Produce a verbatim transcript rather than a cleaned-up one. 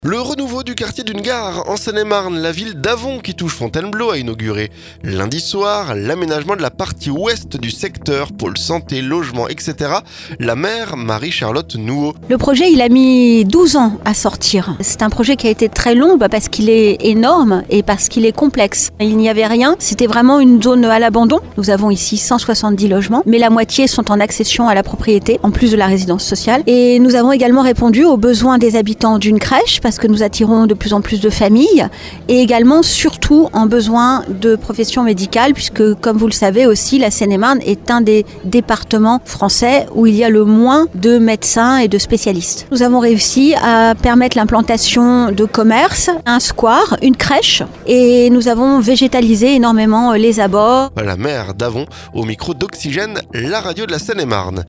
Le renouveau du quartier d'une gare en Seine-et-Marne, la ville d'Avon qui touche Fontainebleau a inauguré lundi soir l'aménagement de la partie ouest du secteur, pôle santé, logement, et cetera. La maire Marie-Charlotte Nouveau. Le projet, il a mis douze ans à sortir. C'est un projet qui a été très long bah, parce qu'il est énorme et parce qu'il est complexe. Il n'y avait rien, c'était vraiment une zone à l'abandon. Nous avons ici cent soixante-dix logements, mais la moitié sont en accession à la propriété, en plus de la résidence sociale. Et nous avons également répondu aux besoins des habitants d'une crèche, parce que nous attirons de plus en plus de familles, et également surtout en besoin de professions médicales, puisque comme vous le savez aussi, la Seine-et-Marne est un des départements français où il y a le moins de médecins et de spécialistes. Nous avons réussi à permettre l'implantation de commerces, un square, une crèche, et nous avons végétalisé énormément les abords. La maire d'Avon au micro d'Oxygène, la radio de la Seine-et-Marne.